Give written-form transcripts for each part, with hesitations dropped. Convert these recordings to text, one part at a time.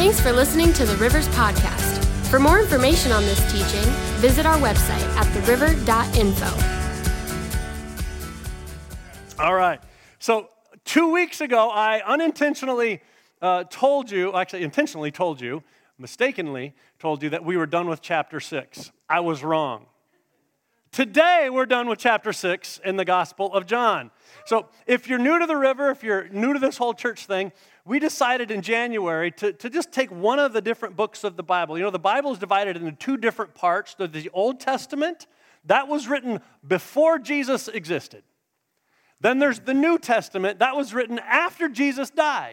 Thanks for listening to the Rivers Podcast. For more information on this teaching, visit our website at theriver.info. All right. So 2 weeks ago, I intentionally told you mistakenly told you that we were done with chapter 6. I was wrong. Today, we're done with chapter 6 in the Gospel of John. So if you're new to the river, if you're new to this whole church thing, we decided in January to just take one of the different books of the Bible. You know, the Bible is divided into two different parts. There's the Old Testament. That was written before Jesus existed. Then there's the New Testament. That was written after Jesus died.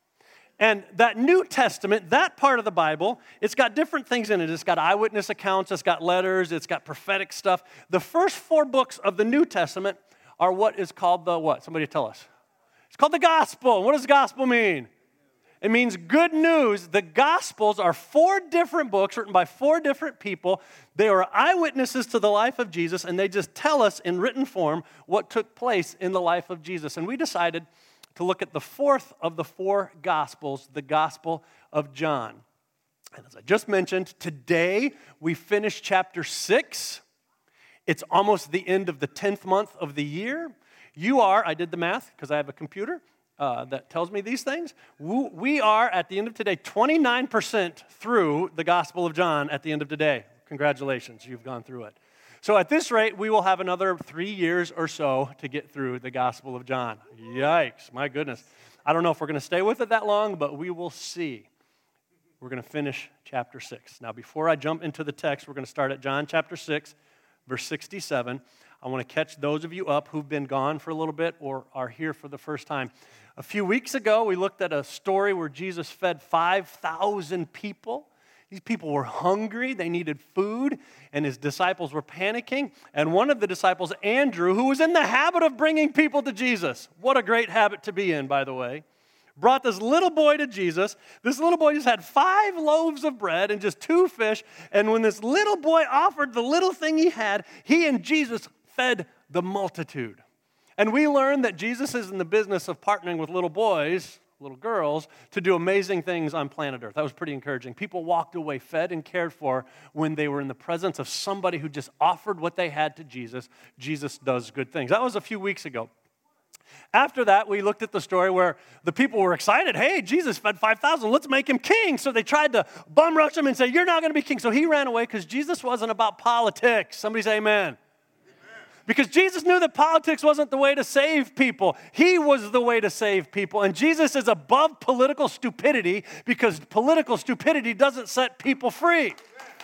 And that New Testament, that part of the Bible, it's got different things in it. It's got eyewitness accounts, it's got letters, it's got prophetic stuff. The first 4 books of the New Testament are what is called the what? Somebody tell us. It's called the gospel. What does gospel mean? It means good news. The Gospels are 4 different books written by 4 different people. They are eyewitnesses to the life of Jesus, and they just tell us in written form what took place in the life of Jesus. And we decided to look at the 4th of the 4 Gospels, the Gospel of John. And as I just mentioned, today we finish chapter 6. It's almost the end of the 10th month of the year. I did the math because I have a computer that tells me these things. We are, at the end of today, 29% through the Gospel of John at the end of today. Congratulations, you've gone through it. So at this rate, we will have another 3 years or so to get through the Gospel of John. Yikes, my goodness. I don't know if we're going to stay with it that long, but we will see. We're going to finish chapter 6. Now, before I jump into the text, we're going to start at John chapter 6, verse 67. I want to catch those of you up who've been gone for a little bit or are here for the first time. A few weeks ago, we looked at a story where Jesus fed 5,000 people. These people were hungry, they needed food, and his disciples were panicking. And one of the disciples, Andrew, who was in the habit of bringing people to Jesus, what a great habit to be in, by the way, brought this little boy to Jesus. This little boy just had 5 loaves of bread and just 2 fish. And when this little boy offered the little thing he had, he and Jesus fed the multitude. And we learned that Jesus is in the business of partnering with little boys, little girls, to do amazing things on planet Earth. That was pretty encouraging. People walked away fed and cared for when they were in the presence of somebody who just offered what they had to Jesus. Jesus does good things. That was a few weeks ago. After that, we looked at the story where the people were excited. Hey, Jesus fed 5,000. Let's make him king. So they tried to bum rush him and say, you're not going to be king. So he ran away because Jesus wasn't about politics. Somebody say amen. Because Jesus knew that politics wasn't the way to save people. He was the way to save people. And Jesus is above political stupidity because political stupidity doesn't set people free.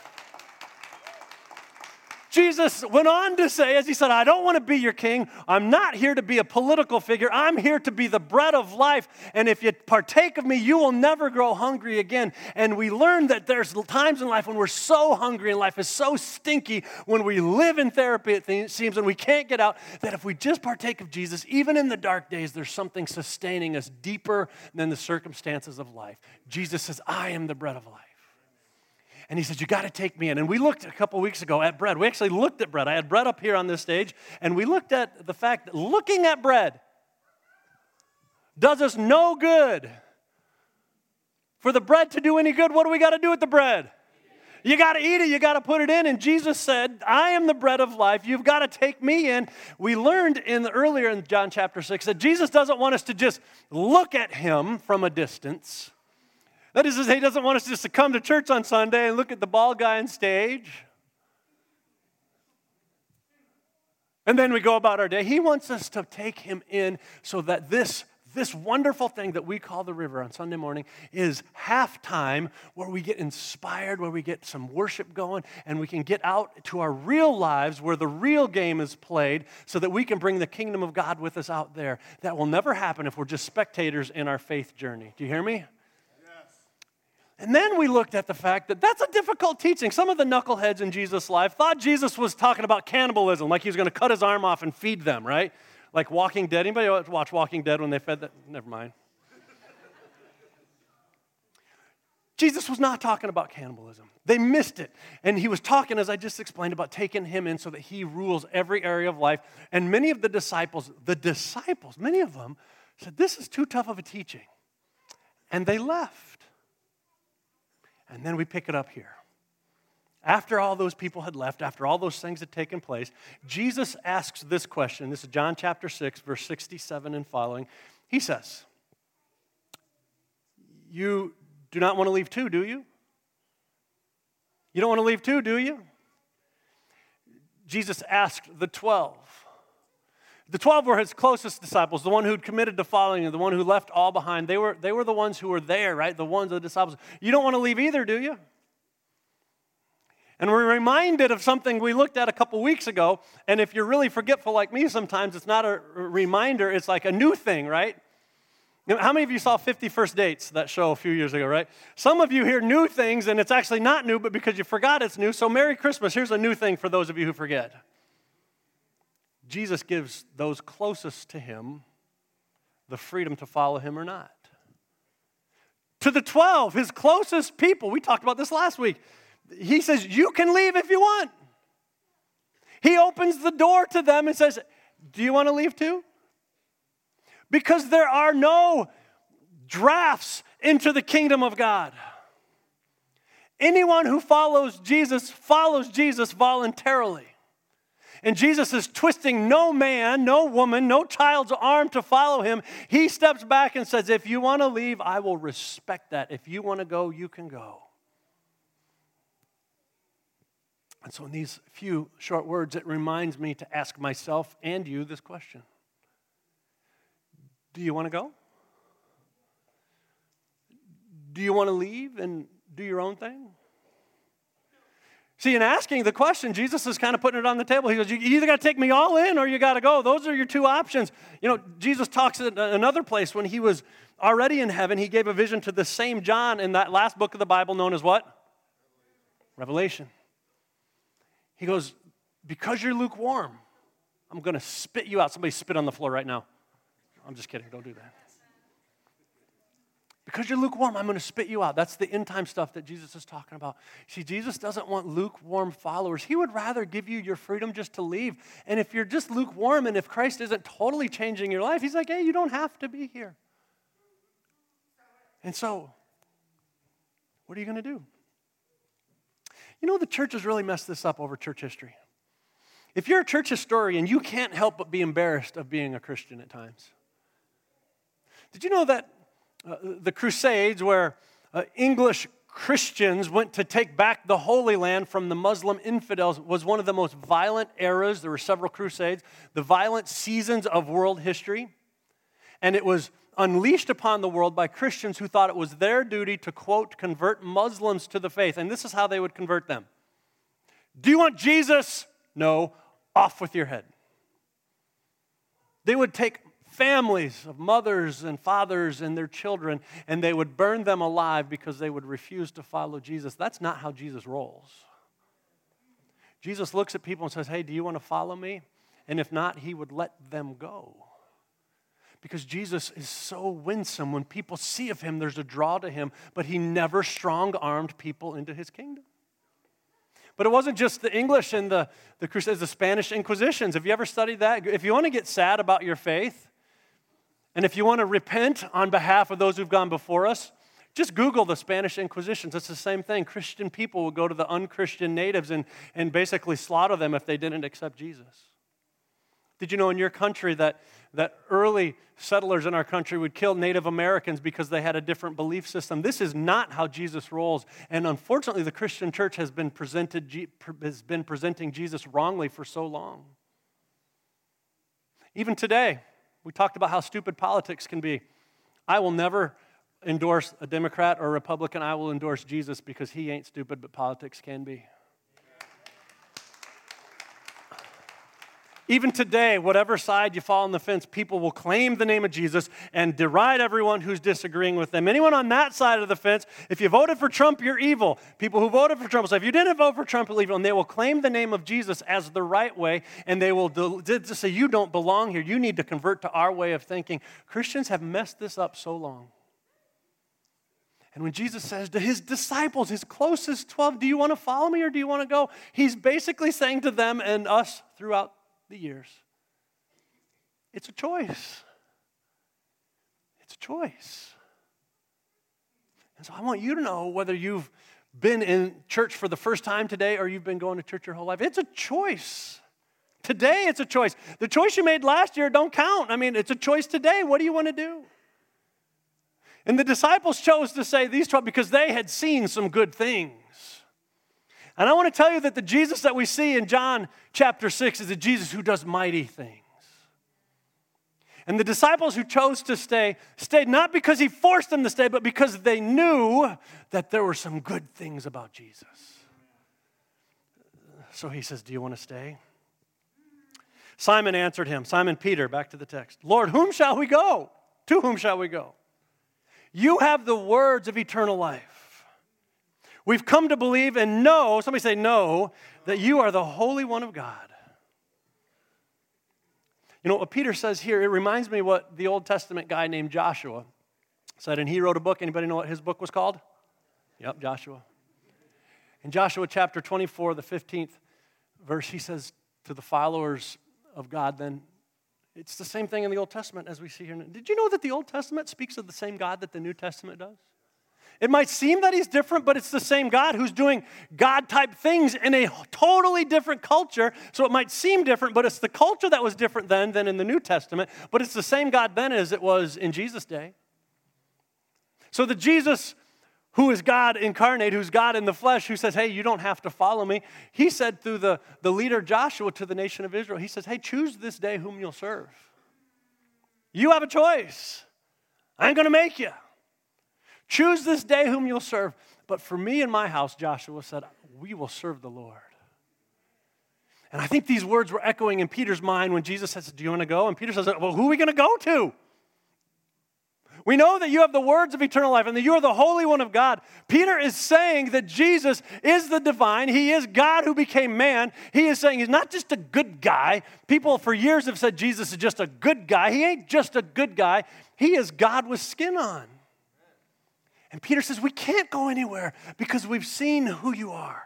Jesus went on to say, as he said, I don't want to be your king. I'm not here to be a political figure. I'm here to be the bread of life. And if you partake of me, you will never grow hungry again. And we learned that there's times in life when we're so hungry and life is so stinky, when we live in therapy, it seems, and we can't get out, that if we just partake of Jesus, even in the dark days, there's something sustaining us deeper than the circumstances of life. Jesus says, I am the bread of life. And he says, you got to take me in. And we looked a couple weeks ago at bread. We actually looked at bread. I had bread up here on this stage, and we looked at the fact that looking at bread does us no good. For the bread to do any good, what do we got to do with the bread? You got to eat it. You got to put it in. And Jesus said, I am the bread of life. You've got to take me in. We learned earlier in John chapter 6 that Jesus doesn't want us to just look at him from a distance. That is, he doesn't want us just to come to church on Sunday and look at the bald guy on stage. And then we go about our day. He wants us to take him in so that this wonderful thing that we call the river on Sunday morning is halftime where we get inspired, where we get some worship going, and we can get out to our real lives where the real game is played so that we can bring the kingdom of God with us out there. That will never happen if we're just spectators in our faith journey. Do you hear me? And then we looked at the fact that that's a difficult teaching. Some of the knuckleheads in Jesus' life thought Jesus was talking about cannibalism, like he was going to cut his arm off and feed them, right? Like Walking Dead. Anybody watch Walking Dead when they fed that? Never mind. Jesus was not talking about cannibalism. They missed it. And he was talking, as I just explained, about taking him in so that he rules every area of life. And many of the disciples, many of them said, this is too tough of a teaching. And they left. And then we pick it up here. After all those people had left, after all those things had taken place, Jesus asks this question. This is John chapter 6, verse 67 and following. He says, you do not want to leave too, do you? You don't want to leave too, do you? Jesus asked the 12. The 12 were his closest disciples, the one who'd committed to following him, the one who left all behind. They were the ones who were there, right? The disciples. You don't want to leave either, do you? And we're reminded of something we looked at a couple weeks ago, and if you're really forgetful like me sometimes, it's not a reminder, it's like a new thing, right? How many of you saw 50 First Dates, that show a few years ago, right? Some of you hear new things, and it's actually not new, but because you forgot it's new. So Merry Christmas. Here's a new thing for those of you who forget. Jesus gives those closest to him the freedom to follow him or not. To the 12, his closest people, we talked about this last week, he says, you can leave if you want. He opens the door to them and says, do you want to leave too? Because there are no drafts into the kingdom of God. Anyone who follows Jesus voluntarily. And Jesus is twisting no man, no woman, no child's arm to follow him. He steps back and says, if you want to leave, I will respect that. If you want to go, you can go. And so in these few short words, it reminds me to ask myself and you this question. Do you want to go? Do you want to leave and do your own thing? See, in asking the question, Jesus is kind of putting it on the table. He goes, you either got to take me all in or you got to go. Those are your two options. You know, Jesus talks in another place when he was already in heaven. He gave a vision to the same John in that last book of the Bible known as what? Revelation. He goes, because you're lukewarm, I'm going to spit you out. Somebody spit on the floor right now. I'm just kidding. Don't do that. Because you're lukewarm, I'm going to spit you out. That's the end time stuff that Jesus is talking about. See, Jesus doesn't want lukewarm followers. He would rather give you your freedom just to leave. And if you're just lukewarm and if Christ isn't totally changing your life, he's like, hey, you don't have to be here. And so, what are you going to do? You know, the church has really messed this up over church history. If you're a church historian, you can't help but be embarrassed of being a Christian at times. Did you know that the Crusades, where English Christians went to take back the Holy Land from the Muslim infidels, was one of the most violent eras? There were several crusades, the violent seasons of world history. And it was unleashed upon the world by Christians who thought it was their duty to, quote, convert Muslims to the faith. And this is how they would convert them. Do you want Jesus? No. Off with your head. They would take families of mothers and fathers and their children, and they would burn them alive because they would refuse to follow Jesus. That's not how Jesus rolls. Jesus looks at people and says, hey, do you want to follow me? And if not, he would let them go. Because Jesus is so winsome. When people see of him, there's a draw to him, but he never strong-armed people into his kingdom. But it wasn't just the English and the Crusades, the Spanish Inquisitions. Have you ever studied that? If you want to get sad about your faith, and if you want to repent on behalf of those who've gone before us, just Google the Spanish Inquisitions. It's the same thing. Christian people would go to the unchristian natives and basically slaughter them if they didn't accept Jesus. Did you know in your country that early settlers in our country would kill Native Americans because they had a different belief system? This is not how Jesus rolls. And unfortunately, the Christian church has been presenting Jesus wrongly for so long. Even today, we talked about how stupid politics can be. I will never endorse a Democrat or a Republican. I will endorse Jesus because he ain't stupid, but politics can be. Even today, whatever side you fall on the fence, people will claim the name of Jesus and deride everyone who's disagreeing with them. Anyone on that side of the fence, if you voted for Trump, you're evil. People who voted for Trump will say, if you didn't vote for Trump, you're evil. And they will claim the name of Jesus as the right way, and they will say, you don't belong here. You need to convert to our way of thinking. Christians have messed this up so long. And when Jesus says to his disciples, his closest 12, do you want to follow me or do you want to go? He's basically saying to them and us throughout the years, it's a choice. It's a choice. And so I want you to know whether you've been in church for the first time today or you've been going to church your whole life. It's a choice. Today it's a choice. The choice you made last year don't count. I mean, it's a choice today. What do you want to do? And the disciples chose to say these 12 because they had seen some good things. And I want to tell you that the Jesus that we see in John chapter 6 is a Jesus who does mighty things. And the disciples who chose to stay, stayed not because he forced them to stay, but because they knew that there were some good things about Jesus. So he says, do you want to stay? Simon answered him, Simon Peter, back to the text, Lord, whom shall we go? To whom shall we go? You have the words of eternal life. We've come to believe and know, somebody say know, that you are the Holy One of God. You know, what Peter says here, it reminds me what the Old Testament guy named Joshua said, and he wrote a book. Anybody know what his book was called? Yep, Joshua. In Joshua chapter 24, the 15th verse, he says to the followers of God then, it's the same thing in the Old Testament as we see here. Did you know that the Old Testament speaks of the same God that the New Testament does? It might seem that he's different, but it's the same God who's doing God-type things in a totally different culture. So it might seem different, but it's the culture that was different then than in the New Testament. But it's the same God then as it was in Jesus' day. So the Jesus who is God incarnate, who's God in the flesh, who says, hey, you don't have to follow me. He said through the leader Joshua to the nation of Israel, he says, hey, choose this day whom you'll serve. You have a choice. I ain't going to make you. Choose this day whom you'll serve. But for me and my house, Joshua said, we will serve the Lord. And I think these words were echoing in Peter's mind when Jesus says, do you want to go? And Peter says, well, who are we going to go to? We know that you have the words of eternal life and that you are the Holy One of God. Peter is saying that Jesus is the divine. He is God who became man. He is saying he's not just a good guy. People for years have said Jesus is just a good guy. He ain't just a good guy. He is God with skin on. And Peter says, we can't go anywhere because we've seen who you are.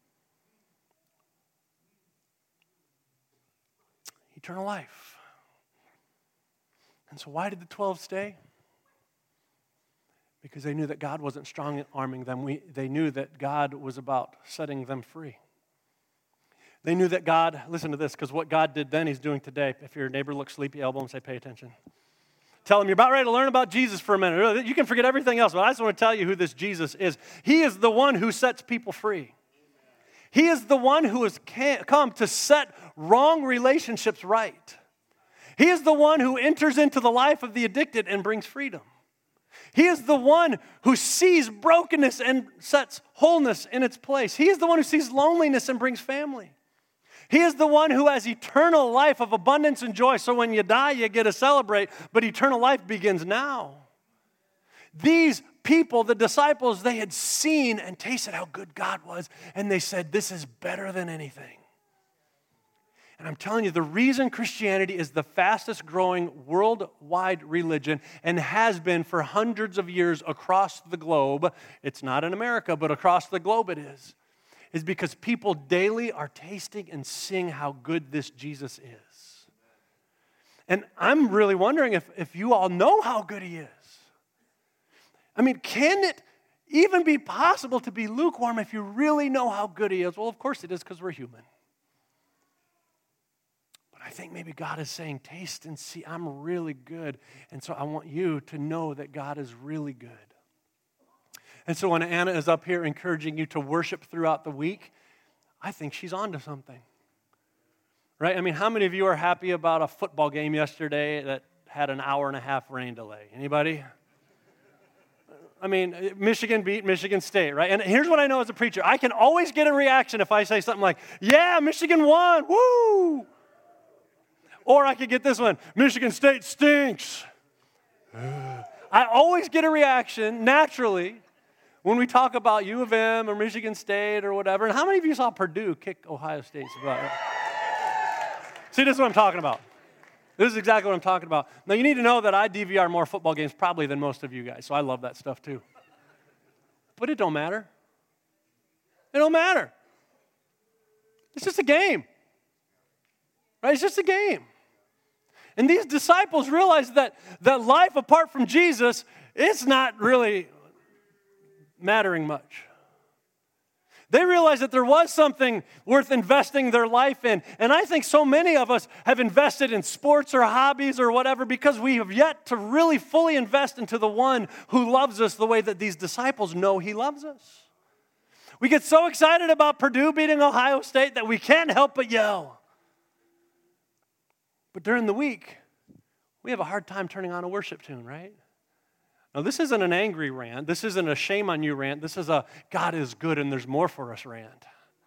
Eternal life. And so why did the 12 stay? Because they knew that God wasn't strong-arming them. They knew that God was about setting them free. They knew that God, listen to this, because what God did then, he's doing today. If your neighbor looks sleepy, elbow him, say, pay attention. Tell him, you're about ready to learn about Jesus for a minute. You can forget everything else, but I just want to tell you who this Jesus is. He is the one who sets people free. He is the one who has come to set wrong relationships right. He is the one who enters into the life of the addicted and brings freedom. He is the one who sees brokenness and sets wholeness in its place. He is the one who sees loneliness and brings family. He is the one who has eternal life of abundance and joy. So when you die, you get to celebrate, but eternal life begins now. These people, the disciples, they had seen and tasted how good God was, and they said, this is better than anything. And I'm telling you, the reason Christianity is the fastest growing worldwide religion and has been for hundreds of years across the globe, it's not in America, but across the globe it is because people daily are tasting and seeing how good this Jesus is. And I'm really wondering if you all know how good he is. I mean, can it even be possible to be lukewarm if you really know how good he is? Well, of course it is because we're human. But I think maybe God is saying, taste and see, I'm really good. And so I want you to know that God is really good. And so when Anna is up here encouraging you to worship throughout the week, I think she's on to something. Right? I mean, how many of you are happy about a football game yesterday that had an hour and a half rain delay? Anybody? I mean, Michigan beat Michigan State, right? And here's what I know as a preacher. I can always get a reaction if I say something like, yeah, Michigan won, woo! Or I could get this one, Michigan State stinks. I always get a reaction, naturally, when we talk about U of M or Michigan State or whatever. And how many of you saw Purdue kick Ohio State? See, this is what I'm talking about. This is exactly what I'm talking about. Now, you need to know that I DVR more football games probably than most of you guys, so I love that stuff too. But it don't matter. It don't matter. It's just a game. Right? It's just a game. And these disciples realized that life apart from Jesus is not really mattering much. They realized that there was something worth investing their life in. And I think so many of us have invested in sports or hobbies or whatever because we have yet to really fully invest into the one who loves us the way that these disciples know he loves us. We get so excited about Purdue beating Ohio State that we can't help but yell. But during the week, we have a hard time turning on a worship tune, right? Now, this isn't an angry rant. This isn't a shame on you rant. This is a God is good and there's more for us rant.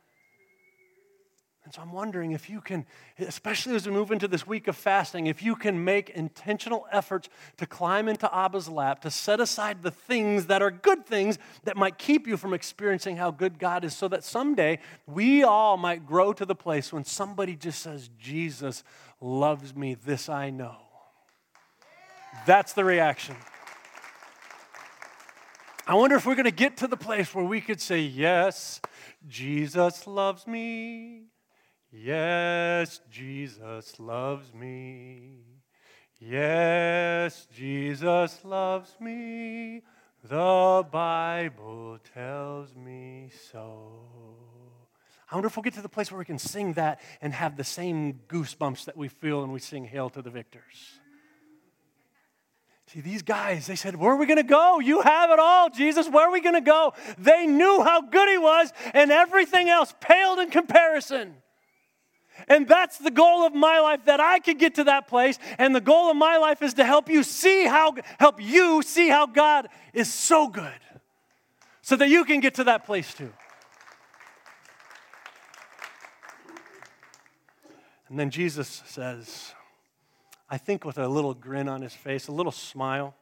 And so I'm wondering if you can, especially as we move into this week of fasting, if you can make intentional efforts to climb into Abba's lap, to set aside the things that are good things that might keep you from experiencing how good God is, so that someday we all might grow to the place when somebody just says, Jesus loves me, this I know. That's the reaction. I wonder if we're going to get to the place where we could say, yes, Jesus loves me. Yes, Jesus loves me. Yes, Jesus loves me. The Bible tells me so. I wonder if we'll get to the place where we can sing that and have the same goosebumps that we feel when we sing Hail to the Victors. See, these guys, they said, where are we going to go? You have it all, Jesus. Where are we going to go? They knew how good he was, and everything else paled in comparison. And that's the goal of my life, that I could get to that place. And the goal of my life is to help you see how God is so good, so that you can get to that place too. And then Jesus says, I think with a little grin on his face, a little smile,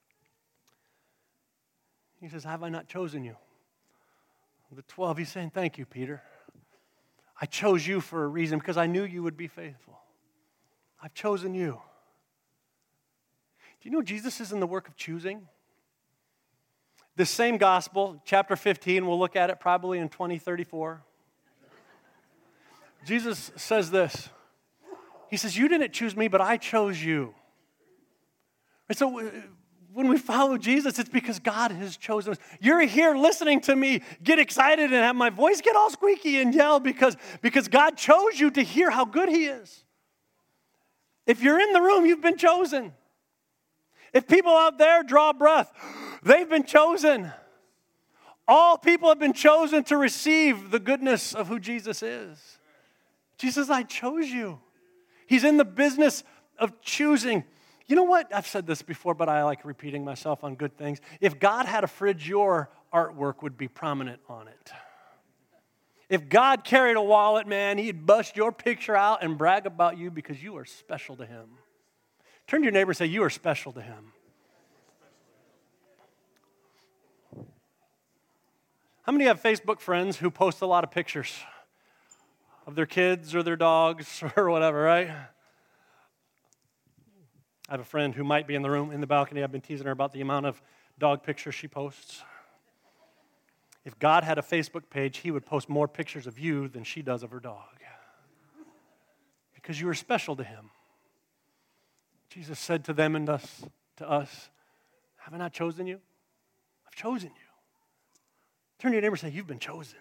he says, have I not chosen you? The 12, he's saying, thank you, Peter. I chose you for a reason because I knew you would be faithful. I've chosen you. Do you know Jesus is in the work of choosing? This same gospel, chapter 15, we'll look at it probably in 2034. Jesus says this. He says, you didn't choose me, but I chose you. And so when we follow Jesus, it's because God has chosen us. You're here listening to me get excited and have my voice get all squeaky and yell because God chose you to hear how good he is. If you're in the room, you've been chosen. If people out there draw breath, they've been chosen. All people have been chosen to receive the goodness of who Jesus is. Jesus, I chose you. He's in the business of choosing. You know what? I've said this before, but I like repeating myself on good things. If God had a fridge, your artwork would be prominent on it. If God carried a wallet, man, he'd bust your picture out and brag about you because you are special to him. Turn to your neighbor and say, you are special to him. How many have Facebook friends who post a lot of pictures of their kids or their dogs or whatever, right? I have a friend who might be in the room, in the balcony. I've been teasing her about the amount of dog pictures she posts. If God had a Facebook page, he would post more pictures of you than she does of her dog. Because you are special to him. Jesus said to them and to us, have I not chosen you? I've chosen you. Turn to your neighbor and say, you've been chosen.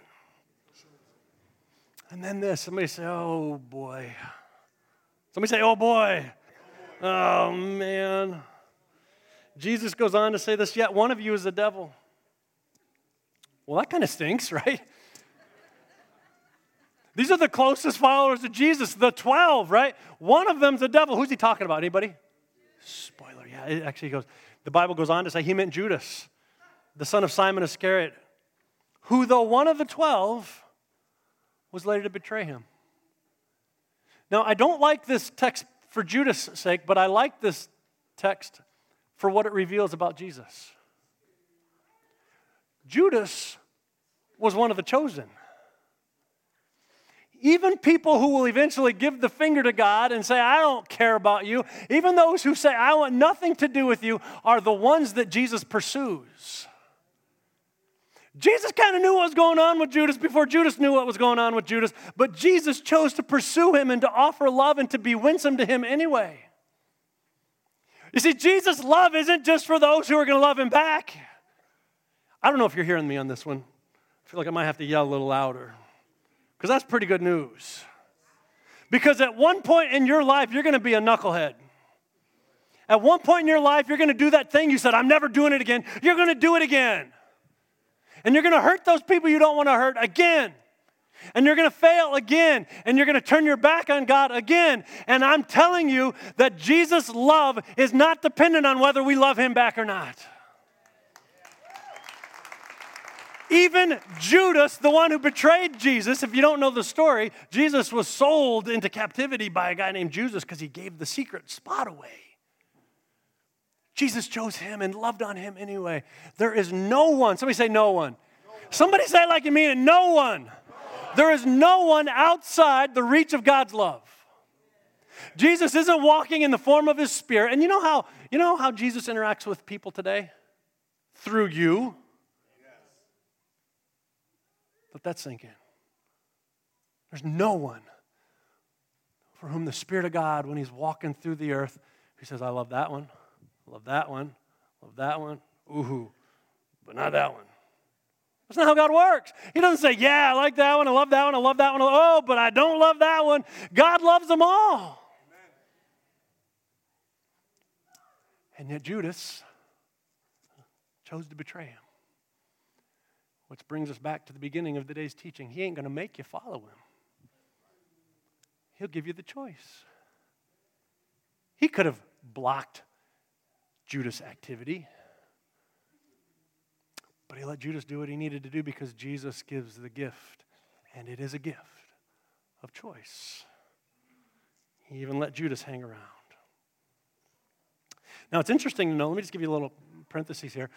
And then this, somebody say, oh boy. Somebody say, oh boy. Oh man. Jesus goes on to say this, yet one of you is the devil. Well, that kind of stinks, right? These are the closest followers of Jesus, the 12, right? One of them's the devil. Who's he talking about? Anybody? Spoiler, yeah. It actually goes, the Bible goes on to say he meant Judas, the son of Simon Iscariot, who though one of the 12 was later to betray him. Now, I don't like this text for Judas' sake, but I like this text for what it reveals about Jesus. Judas was one of the chosen. Even people who will eventually give the finger to God and say, I don't care about you, even those who say, I want nothing to do with you, are the ones that Jesus pursues. Jesus kind of knew what was going on with Judas before Judas knew what was going on with Judas, but Jesus chose to pursue him and to offer love and to be winsome to him anyway. You see, Jesus' love isn't just for those who are going to love him back. I don't know if you're hearing me on this one. feel like I might have to yell a little louder because that's pretty good news. Because at one point in your life, you're going to be a knucklehead. At one point in your life, you're going to do that thing you said, I'm never doing it again. You're going to do it again. And you're going to hurt those people you don't want to hurt again. And you're going to fail again. And you're going to turn your back on God again. And I'm telling you that Jesus' love is not dependent on whether we love him back or not. Even Judas, the one who betrayed Jesus, if you don't know the story, Jesus was sold into captivity by a guy named Judas because he gave the secret spot away. Jesus chose him and loved on him anyway. There is no one. Somebody say no one. Somebody say it like you mean it. No one. There is no one outside the reach of God's love. Jesus isn't walking in the form of his Spirit. And you know how Jesus interacts with people today? Through you. Let that sink in. There's no one for whom the Spirit of God, when he's walking through the earth, he says, I love that one, love that one, love that one, ooh, but not that one. That's not how God works. He doesn't say, yeah, I like that one, I love that one, I love that one, oh, but I don't love that one. God loves them all. Amen. And yet Judas chose to betray him. Which brings us back to the beginning of today's teaching. He ain't going to make you follow him. He'll give you the choice. He could have blocked Judas' activity, but he let Judas do what he needed to do because Jesus gives the gift, and it is a gift of choice. He even let Judas hang around. Now, it's interesting to know, let me just give you a little parenthesis here.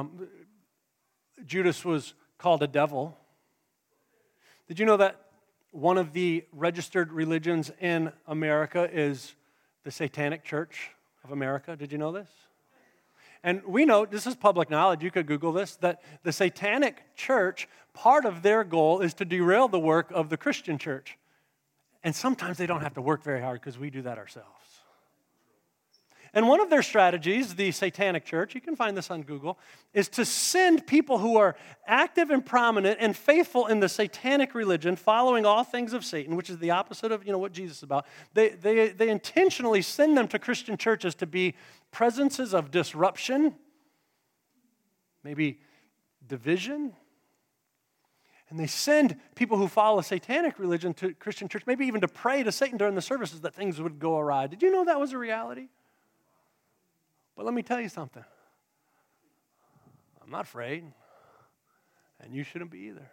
Judas was called a devil. Did you know that one of the registered religions in America is the Satanic Church of America? Did you know this? And we know, this is public knowledge, you could Google this, that the Satanic Church, part of their goal is to derail the work of the Christian church. And sometimes they don't have to work very hard because we do that ourselves. And one of their strategies, the Satanic Church, you can find this on Google, is to send people who are active and prominent and faithful in the Satanic religion, following all things of Satan, which is the opposite of what Jesus is about. They intentionally send them to Christian churches to be presences of disruption, maybe division. And they send people who follow a Satanic religion to Christian church, maybe even to pray to Satan during the services that things would go awry. Did you know that was a reality? But let me tell you something. I'm not afraid, and you shouldn't be either.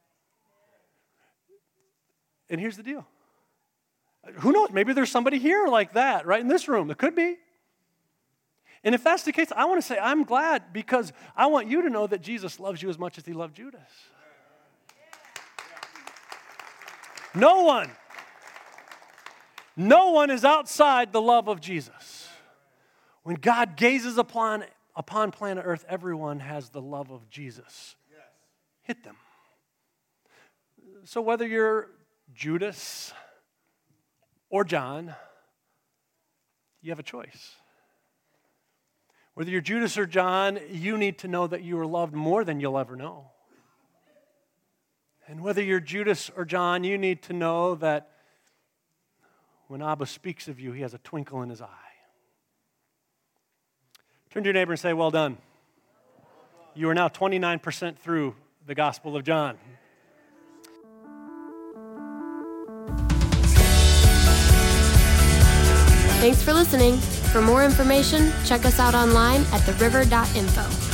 And here's the deal. Who knows? Maybe there's somebody here like that, right in this room. It could be. And if that's the case, I want to say I'm glad because I want you to know that Jesus loves you as much as he loved Judas. No one is outside the love of Jesus. When God gazes upon planet Earth, everyone has the love of Jesus. Yes. Hit them. So whether you're Judas or John, you have a choice. Whether you're Judas or John, you need to know that you are loved more than you'll ever know. And whether you're Judas or John, you need to know that when Abba speaks of you, he has a twinkle in his eye. Turn to your neighbor and say, well done. You are now 29% through the Gospel of John. Thanks for listening. For more information, check us out online at theriver.info.